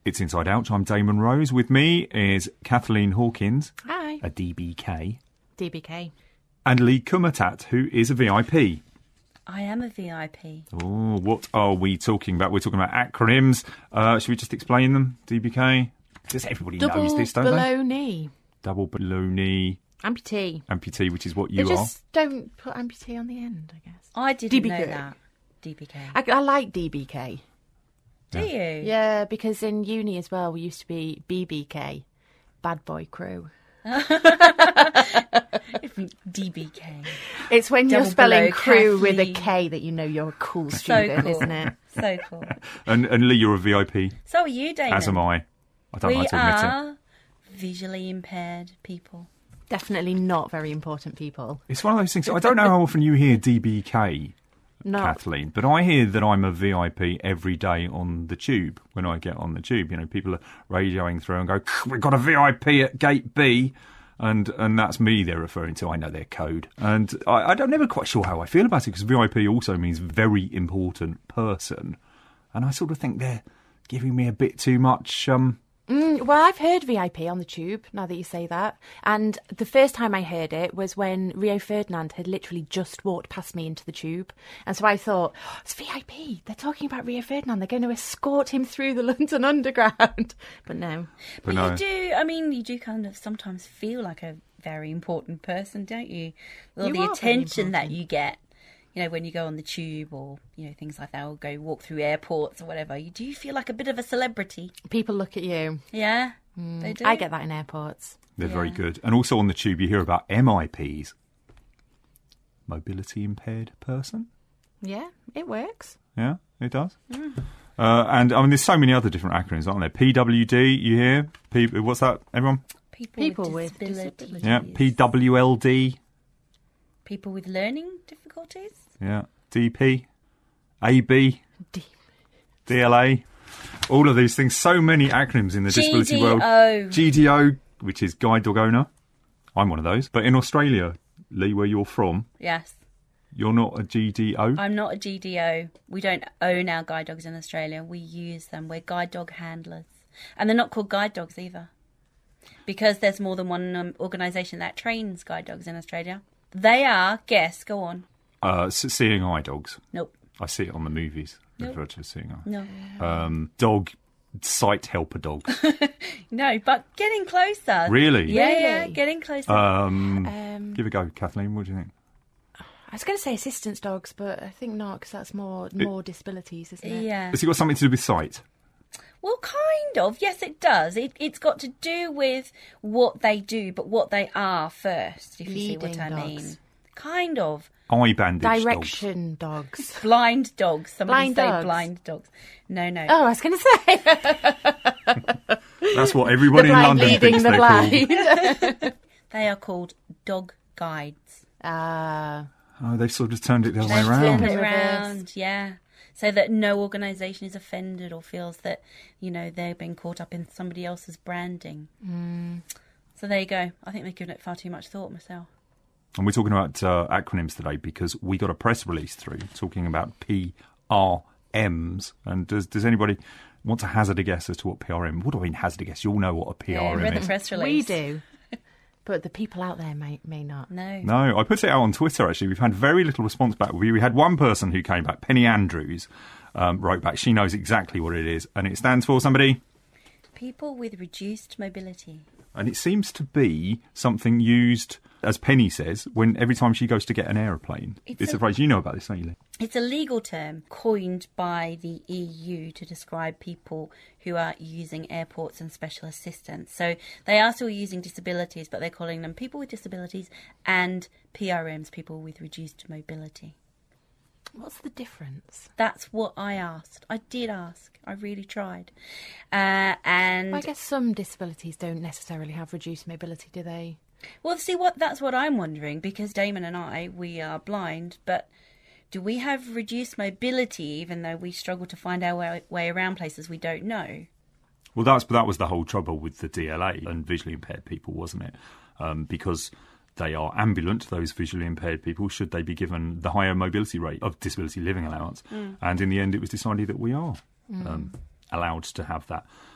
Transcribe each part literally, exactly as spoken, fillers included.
It's Inside Out. I'm Damon Rose. With me is Kathleen Hawkins. Hi. A D B K. D B K. And Lee Kumatat, who is a V I P. I am a V I P. Oh, what are we talking about? We're talking about acronyms. Uh, should we just explain them? D B K? Does everybody Double knows this, don't below they? knee. Double below knee. Amputee. Amputee, which is what you they are. just don't put amputee on the end, I guess. I didn't D B K. know that. D B K. I, I like D B K. Do you? Yeah, because in uni as well, we used to be B B K, Bad Boy Crew. D B K. It's when Double you're spelling below crew with a Kathleen. K that you know you're a cool So student, cool. isn't it? So cool. And, and Lee, you're a V I P, So are you, Damon? as am I. I don't We like to admit it. are visually impaired people. Definitely not very important people. It's one of those things. I don't know how often you hear D B K, No. Kathleen, but I hear that I'm a V I P every day on the tube when I get on the tube. You know, people are radioing through and go, "We've got a V I P at gate B," and and that's me they're referring to. I know their code, and I, I'm never quite sure how I feel about it because V I P also means very important person, and I sort of think they're giving me a bit too much. Um, Mm, well, I've heard V I P on the tube, now that you say that. And the first time I heard it was when Rio Ferdinand had literally just walked past me into the tube. And so I thought, oh, it's V I P. They're talking about Rio Ferdinand. They're going to escort him through the London Underground. But no. but But no. you do, I mean, you do kind of sometimes feel like a very important person, don't you? With all You the are very attention that important. you get, you know, when you go on the tube or, you know, things like that, or go walk through airports or whatever. You do feel like a bit of a celebrity. People look at you. Yeah, they do. I get that in airports. They're Yeah. very good. And also on the tube, you hear about M I Ps, mobility impaired person. Yeah, it works. Yeah, it does. Uh, and I mean, there's so many other different acronyms, aren't there? P W D, you hear? P- what's that, everyone? People, People with with disabilities. disabilities. Yeah, P W L D. People with learning difficulties. Yeah, D P, A B, D- D L A. All of these things. So many acronyms in the disability world. G D O. G D O, which is guide dog owner. I'm one of those. But in Australia, Lee, where you're from, Yes. you're not a G D O. I'm not a G D O. We don't own our guide dogs in Australia. We use them. We're guide dog handlers. And they're not called guide dogs either. Because there's more than one um, organisation that trains guide dogs in Australia. They are, guess, go on. Uh, s- seeing eye dogs. Nope. I see it on the movies. Nope. Referred to as seeing eye. No. Um, dog, sight helper dogs. No, but getting closer. Really? Yeah, Really? yeah, getting closer. Um, Um, give it a go, Kathleen. What do you think? I was going to say assistance dogs, but I think not, because that's more more disabilities, isn't it? yeah. Has it got something to do with sight? Well, kind of. Yes, it does. It, it's got to do with what they do, but what they are first, if you see Leading what I dogs. mean. Kind of. Eye bandage dogs. Direction dogs. Blind dogs. Somebody Blind say dogs. blind dogs. No, no. Oh, I was going to say. That's what everybody the in blind London leading thinks the they're blind. They are called dog guides. Ah, called. Oh, they've sort of turned it the other way They've around. turned it Reverse. around, yeah. So that no organisation is offended or feels that, you know, they're being caught up in somebody else's branding. Mm. So there you go. I think they've given it far too much thought myself. And we're talking about uh, acronyms today because we got a press release through talking about P R Ms. And does does anybody want to hazard a guess as to what P R M? What do I mean hazard a guess? You'll know what a P R M yeah, read is. the press we release. do. But the people out there may may not. No. No, I put it out on Twitter, actually. We've had very little response back. We, we had one person who came back, Penny Andrews, um, wrote back. She knows exactly what it is. And it stands for somebody. People with reduced mobility. And it seems to be something used, as Penny says, when every time she goes to get an aeroplane. It's, It's a a- phrase. You know about this, don't you, Lee? It's a legal term coined by the E U to describe people who are using airports and special assistance. So they are still using disabilities, but they're calling them people with disabilities and P R Ms, people with reduced mobility. What's the difference? That's what I asked. I did ask. I really tried. Uh, and Well, I guess some disabilities don't necessarily have reduced mobility, do they? well, see what that's what I'm wondering, because Damon and I, we are blind, but do we have reduced mobility even though we struggle to find our way, way around places we don't know? Well, that's that was the whole trouble with the D L A and visually impaired people, wasn't it? Um, because they are ambulant, those visually impaired people, should they be given the higher mobility rate of disability living allowance. Mm. And in the end, it was decided that we are mm. um, allowed to have that.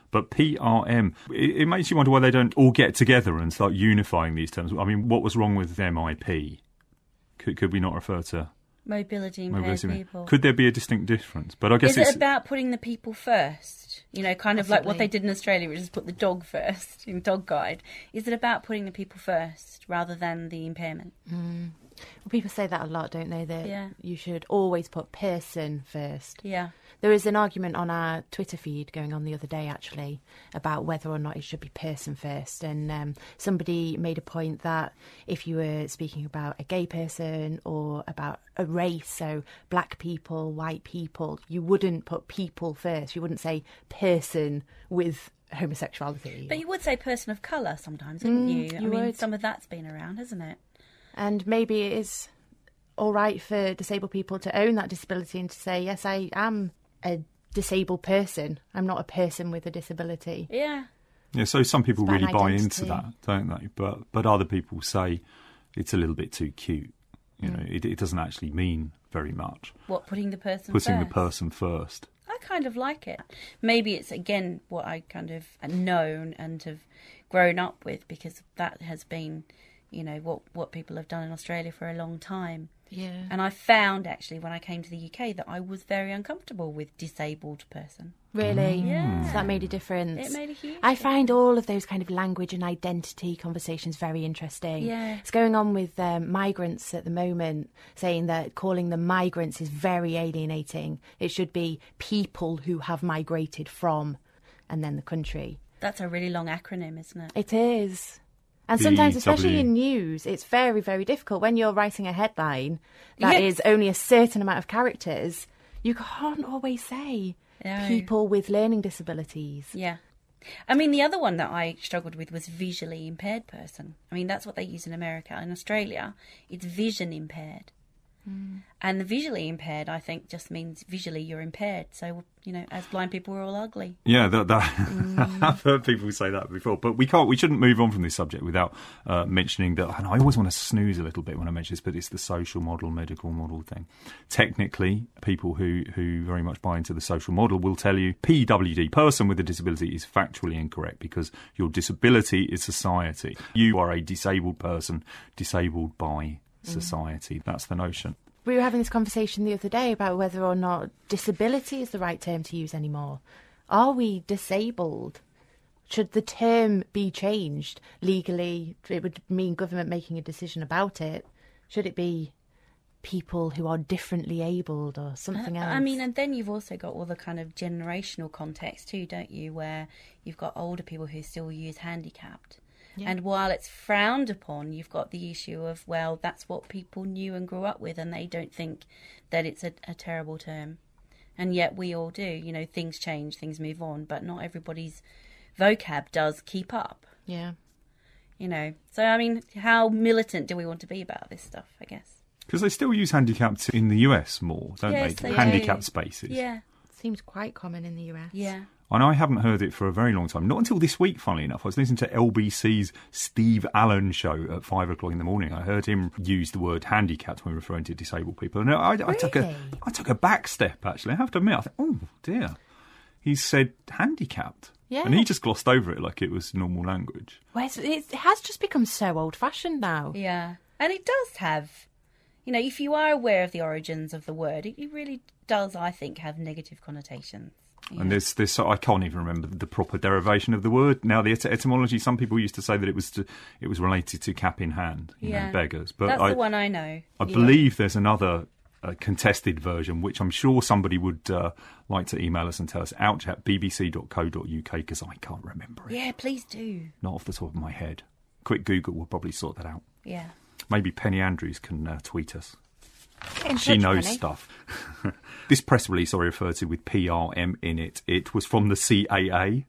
But P R M, it, it makes you wonder why they don't all get together and start unifying these terms. I mean, what was wrong with M I P? Could, could we not refer to mobility impaired mobility? people? Could there be a distinct difference? But I guess Is it's it about putting the people first? You know, kind of like what they did in Australia, which is put the dog first in Dog Guide. Is it about putting the people first rather than the impairment? Mm. Well, people say that a lot, don't they? That Yeah. you should always put person first. Yeah. There was an argument on our Twitter feed going on the other day, actually, about whether or not it should be person first. And um, somebody made a point that if you were speaking about a gay person or about a race, so black people, white people, you wouldn't put people first. You wouldn't say person with homosexuality. But you would say person of colour sometimes, wouldn't Mm, you? you I mean, would. some of that's been around, hasn't it? And maybe it is all right for disabled people to own that disability and to say, yes, I am a disabled person. I'm not a person with a disability. Yeah. Yeah, so some people It's about really an buy identity. into that, don't they? But but other people say it's a little bit too cute. You know, it, it doesn't actually mean very much. What, putting the person Putting first? the person first. I kind of like it. Maybe it's, again, what I kind of known and have grown up with, because that has been, you know, what, what people have done in Australia for a long time. Yeah. And I found, actually, when I came to the U K, that I was very uncomfortable with disabled person. Really? Yeah. So that made a difference. It made a huge I find all of those kind of language and identity conversations very interesting. Yeah. It's going on with um, migrants at the moment, saying that calling them migrants is very alienating. It should be people who have migrated from, and then the country. That's a really long acronym, isn't it? It is. And sometimes, especially B W. in news, it's very, very difficult. When you're writing a headline that Yes. is only a certain amount of characters, you can't always say No. people with learning disabilities. Yeah. I mean, the other one that I struggled with was visually impaired person. I mean, that's what they use in America. In Australia, it's vision impaired. Mm. And the visually impaired, I think, just means visually you're impaired. So, you know, as blind people, we're all ugly. Yeah, that, that I've heard people say that before, but we can't. We shouldn't move on from this subject without uh, mentioning that. And I always want to snooze a little bit when I mention this, but it's the social model, medical model thing. Technically, people who who very much buy into the social model will tell you P W D, person with a disability, is factually incorrect because your disability is society. You are a disabled person, disabled by society. That's the notion. We were having this conversation the other day about whether or not disability is the right term to use anymore. Are we disabled? Should the term be changed legally? It would mean government making a decision about it. Should it be people who are differently abled or something else? I mean, and then you've also got all the kind of generational context too, don't you? Where you've got older people who still use handicapped. Yeah. And while it's frowned upon, you've got the issue of, well, that's what people knew and grew up with, and they don't think that it's a, a terrible term. And yet we all do. You know, things change, things move on, but not everybody's vocab does keep up. Yeah. You know, so, I mean, how militant do we want to be about this stuff, I guess? Because they still use handicapped in the U S more, don't Yes, they? they do. Handicapped spaces. Yeah, Seems quite common in the U S. yeah. And I haven't heard it for a very long time. Not until this week, funnily enough. I was listening to L B C's Steve Allen show at five o'clock in the morning. I heard him use the word handicapped when referring to disabled people. And I, I, took a, Really? I took a back step, actually. I have to admit, I thought, oh, dear. He said handicapped. Yeah. And he just glossed over it like it was normal language. Well, it's, it has just become so old-fashioned now. Yeah, and it does have, you know, if you are aware of the origins of the word, it, it really does, I think, have negative connotations. Yeah. And there's this, I can't even remember the proper derivation of the word. Now, the et- etymology, some people used to say that it was to, it was related to cap in hand, you Yeah. know, beggars. But That's I, the one I know. I Yeah. believe there's another uh, contested version, which I'm sure somebody would uh, like to email us and tell us, ouch at b b c dot co dot u k, because I can't remember it. Yeah, please do. Not off the top of my head. Quick Google will probably sort that out. Yeah. Maybe Penny Andrews can uh, tweet us. Get in She touch, knows Penny. stuff. This press release I referred to with P R M in it, it was from the C A A.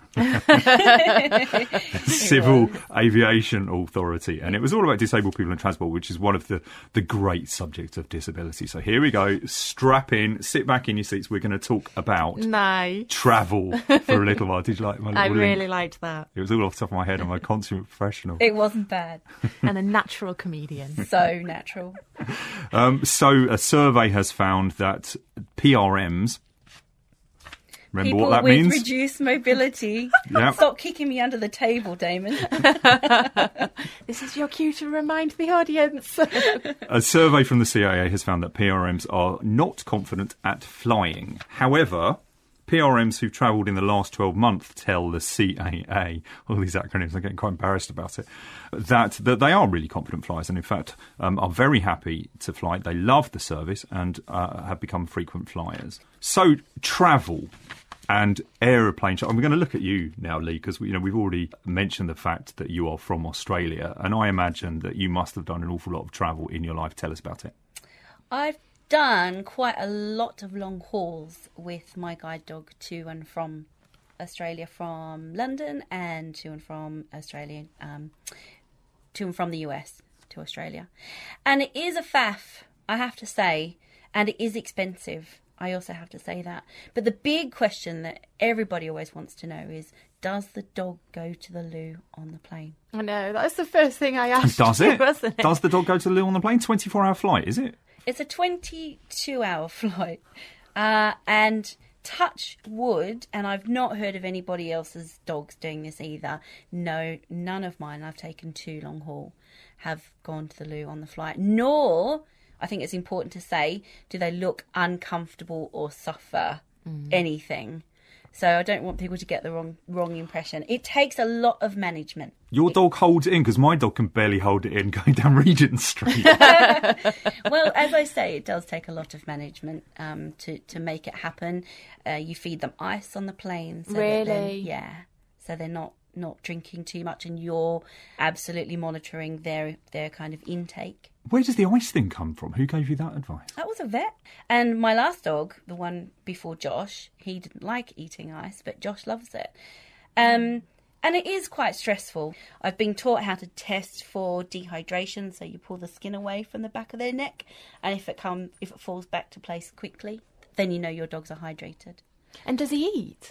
Civil Aviation Authority, and it was all about disabled people in transport, which is one of the, the great subjects of disability. So here we go, strap in, sit back in your seats. We're going to talk about No. travel for a little while. Did you like my little I link? really liked that. It was all off the top of my head. I'm a consummate professional. It wasn't bad. And a natural comedian. So natural. Um, so a survey has found that P R Ms Remember People what that with means? reduced mobility. Yep. Stop kicking me under the table, Damon. This is your cue to remind the audience. A survey from the C I A has found that P R Ms are not confident at flying. However, P R Ms who've travelled in the last twelve months tell the C A A, all these acronyms, I'm getting quite embarrassed about it, that, that they are really confident flyers and, in fact, um, are very happy to fly. They love the service and uh, have become frequent flyers. So, travel and aeroplane travel. We're going to look at you now, Lee, because you know, we've already mentioned the fact that you are from Australia, and I imagine that you must have done an awful lot of travel in your life. Tell us about it. I've done quite a lot of long hauls with my guide dog to and from Australia, from London, and to and from Australia, um, to and from the U S to Australia. And it is a faff, I have to say, and it is expensive. I also have to say that. But the big question that everybody always wants to know is, does the dog go to the loo on the plane? I know, that's the first thing I asked. Does you, it? wasn't it? Does the dog go to the loo on the plane? twenty-four hour flight, is it? It's a twenty-two hour flight. Uh, and touch wood, and I've not heard of anybody else's dogs doing this either. No, none of mine, I've taken two long haul, have gone to the loo on the flight. Nor, I think it's important to say, do they look uncomfortable or suffer mm. anything. So I don't want people to get the wrong wrong impression. It takes a lot of management. Your dog holds it in, because my dog can barely hold it in going down Regent Street. Well, as I say, it does take a lot of management um, to, to make it happen. Uh, you feed them ice on the plane. So really? That they're- yeah. So they're not, not drinking too much, and you're absolutely monitoring their, their kind of intake. Where does the ice thing come from? Who gave you that advice? That was a vet. And my last dog, the one before Josh, he didn't like eating ice, but Josh loves it. Um, and it is quite stressful. I've been taught how to test for dehydration, so you pull the skin away from the back of their neck, and if it come, if it falls back to place quickly, then you know your dogs are hydrated. And does he eat?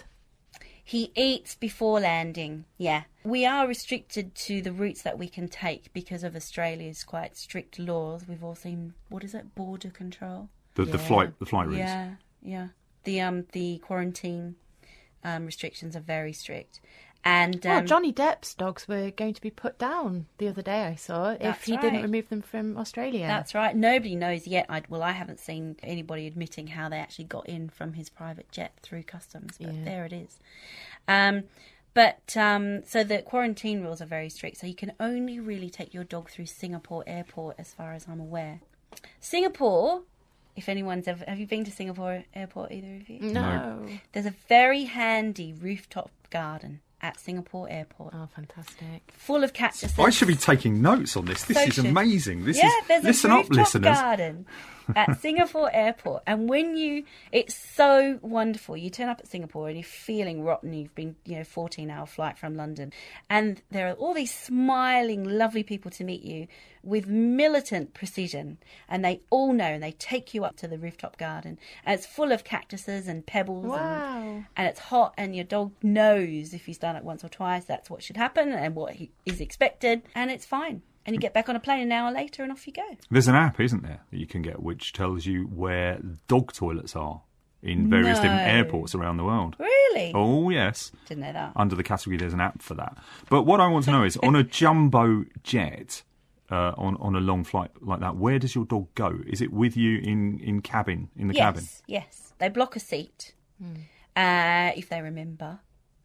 He eats before landing, yeah. We are restricted to the routes that we can take because of Australia's quite strict laws. We've all seen, what is it, border control? The, the Yeah. flight, the flight routes. Yeah, yeah. The um the quarantine um, restrictions are very strict. And um, Well, Johnny Depp's dogs were going to be put down the other day, I saw, if That's he didn't right. remove them from Australia. That's right. Nobody knows yet. I, well, I haven't seen anybody admitting how they actually got in from his private jet through customs, but Yeah. there it is. Um, but um, so the quarantine rules are very strict. So you can only really take your dog through Singapore airport, as far as I'm aware. Singapore, if anyone's ever, have you been to Singapore airport, either of you? No. There's a very handy rooftop garden at Singapore airport, Oh, fantastic. full of cactuses. I should be taking notes on this. This So is should- amazing. This yeah, is there's listen a up, rooftop listeners. garden at Singapore airport, and when you, it's so wonderful. You turn up at Singapore and you're feeling rotten. You've been, you know, fourteen hour flight from London, and there are all these smiling, lovely people to meet you with militant precision, and they all know, and they take you up to the rooftop garden, and it's full of cactuses and pebbles, and, Wow. and it's hot, and your dog knows if he's done it once or twice, that's what should happen and what he is expected, and it's fine. And you get back on a plane an hour later and off you go. There's an app, isn't there, that you can get which tells you where dog toilets are in various different No. airports around the world. Really? Oh, yes. Didn't know that. Under the category, there's an app for that. But what I want to know is, on a jumbo jet, uh, on, on a long flight like that, where does your dog go? Is it with you in, in cabin, in the yes, cabin? yes. They block a seat, Hmm. uh, if they remember.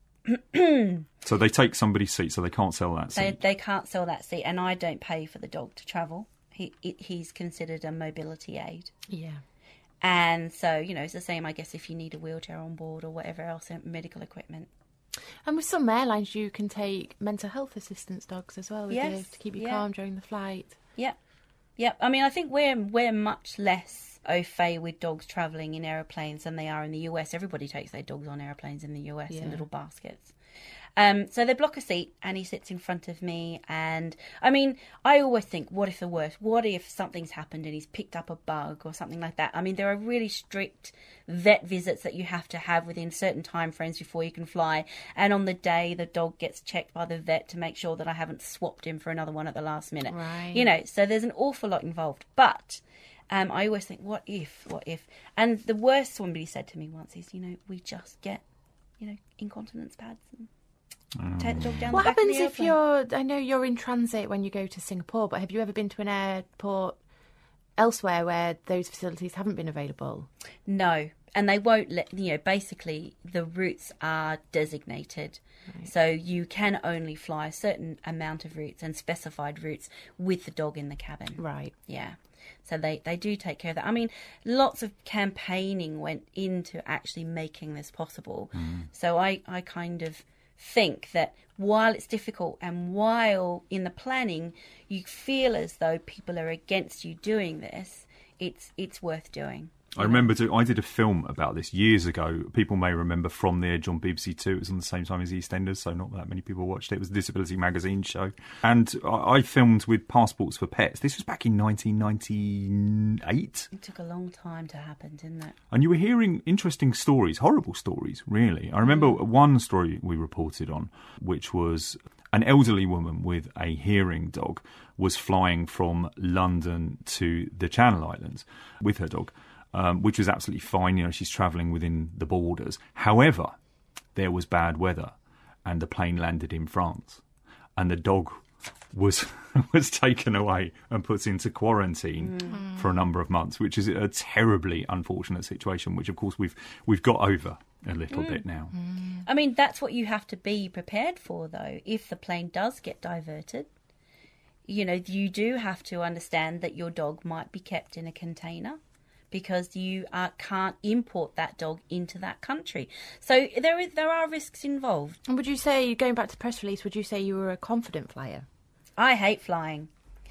So they take somebody's seat, so they can't sell that They seat. they can't sell that seat, and I don't pay for the dog to travel. He it, he's considered a mobility aid, Yeah. and so you know it's the same, I guess, if you need a wheelchair on board or whatever else, uh, medical equipment. And with some airlines, you can take mental health assistance dogs as well with you Yes, to keep you yeah. calm during the flight. Yep, yep. I mean, I think we're we're much less au fait with dogs travelling in aeroplanes than they are in the U S. Everybody takes their dogs on aeroplanes in the U S Yeah. in little baskets. Um, so they block a seat and he sits in front of me, and I mean, I always think, what if the worst? What if something's happened and he's picked up a bug or something like that? I mean, there are really strict vet visits that you have to have within certain time frames before you can fly, and on the day the dog gets checked by the vet to make sure that I haven't swapped him for another one at the last minute. Right. You know, so there's an awful lot involved. But um, I always think, what if, what if? And the worst somebody said to me once is, you know, we just get you know, incontinence pads and take the dog down What the back of happens the if airplane. you're, I know you're in transit when you go to Singapore, but have you ever been to an airport elsewhere where those facilities haven't been available? No, and they won't let, you know, basically the routes are designated. Right. So you can only fly a certain amount of routes and specified routes with the dog in the cabin. Right. Yeah. So they, they do take care of that. I mean, lots of campaigning went into actually making this possible. Mm. So I, I kind of think that while it's difficult and while in the planning you feel as though people are against you doing this, it's it's worth doing. I remember do, I did a film about this years ago. People may remember From the Edge on B B C Two. It was on the same time as EastEnders, so not that many people watched it. It was a Disability Magazine show. And I, I filmed with Passports for Pets. This was back in nineteen ninety-eight. It took a long time to happen, didn't it? And you were hearing interesting stories, horrible stories, really. I remember mm. one story we reported on, which was an elderly woman with a hearing dog was flying from London to the Channel Islands with her dog. Um, which was absolutely fine. You know, she's travelling within the borders. However, there was bad weather and the plane landed in France and the dog was was taken away and put into quarantine mm. for a number of months, which is a terribly unfortunate situation, which, of course, we've we've got over a little mm. bit now. Mm. I mean, that's what you have to be prepared for, though. If the plane does get diverted, you know, you do have to understand that your dog might be kept in a container, because you uh, can't import that dog into that country. So there is, there are risks involved. And would you say, going back to the press release, would you say you were a confident flyer? I hate flying.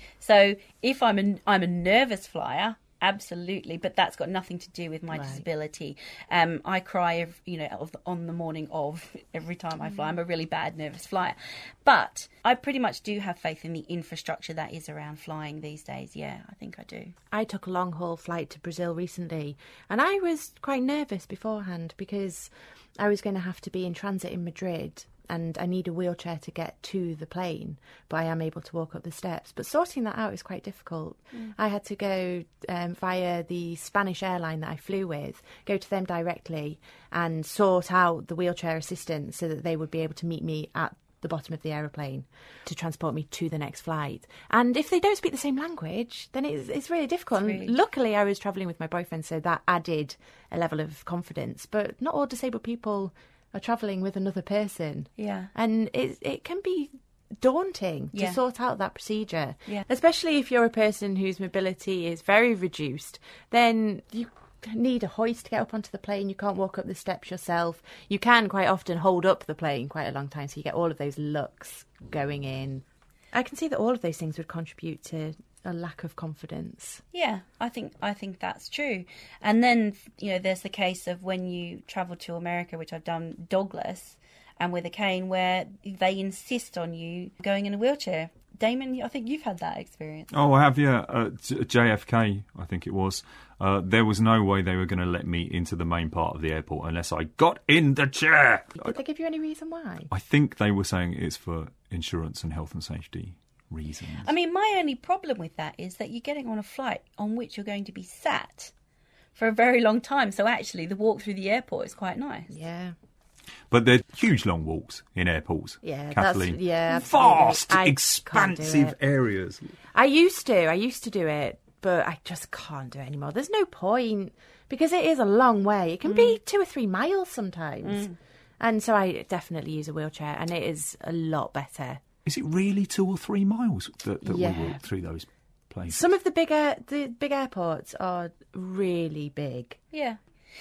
So if I'm a, I'm a nervous flyer, absolutely, but that's got nothing to do with my right. disability. Um, I cry, every, you know, on the morning of every time I fly. I'm a really bad nervous flyer. But I pretty much do have faith in the infrastructure that is around flying these days. Yeah, I think I do. I took a long-haul flight to Brazil recently, and I was quite nervous beforehand because I was going to have to be in transit in Madrid, and I need a wheelchair to get to the plane, but I am able to walk up the steps. But sorting that out is quite difficult. Mm. I had to go um, via the Spanish airline that I flew with, go to them directly and sort out the wheelchair assistance so that they would be able to meet me at the bottom of the aeroplane to transport me to the next flight. And if they don't speak the same language, then it's, it's really difficult. It's really... And luckily, I was travelling with my boyfriend, so that added a level of confidence. But not all disabled people are travelling with another person. Yeah. And it it can be daunting to yeah. sort out that procedure. Yeah. Especially if you're a person whose mobility is very reduced, then you need a hoist to get up onto the plane. You can't walk up the steps yourself. You can quite often hold up the plane quite a long time, so you get all of those looks going in. I can see that all of those things would contribute to a lack of confidence. Yeah, I think I think that's true. And then, you know, there's the case of when you travel to America, which I've done dogless and with a cane, where they insist on you going in a wheelchair. Damon, I think you've had that experience. Oh, I have, yeah. Uh, J F K, I think it was. Uh, there was no way they were going to let me into the main part of the airport unless I got in the chair. Did they give you any reason why? I think they were saying it's for insurance and health and safety reasons. I mean, my only problem with that is that you're getting on a flight on which you're going to be sat for a very long time. So actually, the walk through the airport is quite nice. Yeah. But they're huge long walks in airports. Yeah, Kathleen. that's yeah, vast, I expansive areas. I used to, I used to do it, but I just can't do it anymore. There's no point because it is a long way. It can mm. be two or three miles sometimes, mm. and so I definitely use a wheelchair, and it is a lot better. Is it really two or three miles that, that yeah. we walk through those places? Some of the bigger, the big airports are really big. Yeah.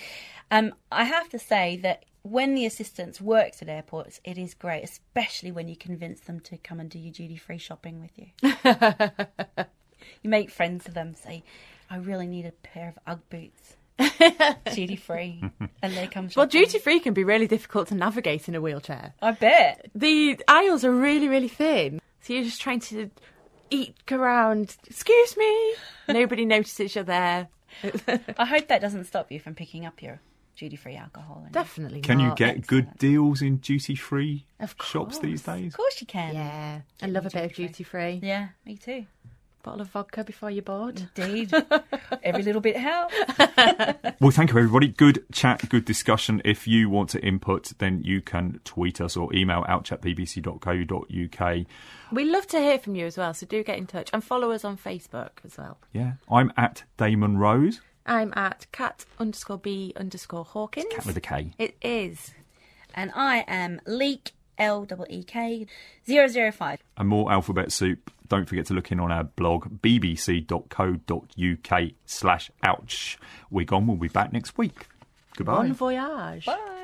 Um, I have to say that when the assistance works at airports, it is great, especially when you convince them to come and do your duty-free shopping with you. You make friends with them, say, I really need a pair of Ugg boots. Duty-free. And they come shopping. Well, duty-free can be really difficult to navigate in a wheelchair. I bet. The aisles are really, really thin. So you're just trying to eke around, excuse me. Nobody notices you're there. I hope that doesn't stop you from picking up your duty-free alcohol. Definitely Can not. you get Excellent. good deals in duty-free Of shops course. these days? Of course you can. Yeah. I love a bit of duty-free. Yeah, me too. bottle of vodka before you're bored. Indeed. Every little bit helps. Well, thank you, everybody. Good chat, good discussion. If you want to input, then you can tweet us or email outchat at b b c dot co dot u k. We love to hear from you as well, so do get in touch. And follow us on Facebook as well. Yeah, I'm at Damon Rose. I'm at cat underscore b underscore Hawkins. Cat with a K. It is. And I am Leek, L E E K, zero zero five. And more alphabet soup. Don't forget to look in on our blog, b b c dot co dot u k slash ouch. We're gone. We'll be back next week. Goodbye. Bon voyage. Bye.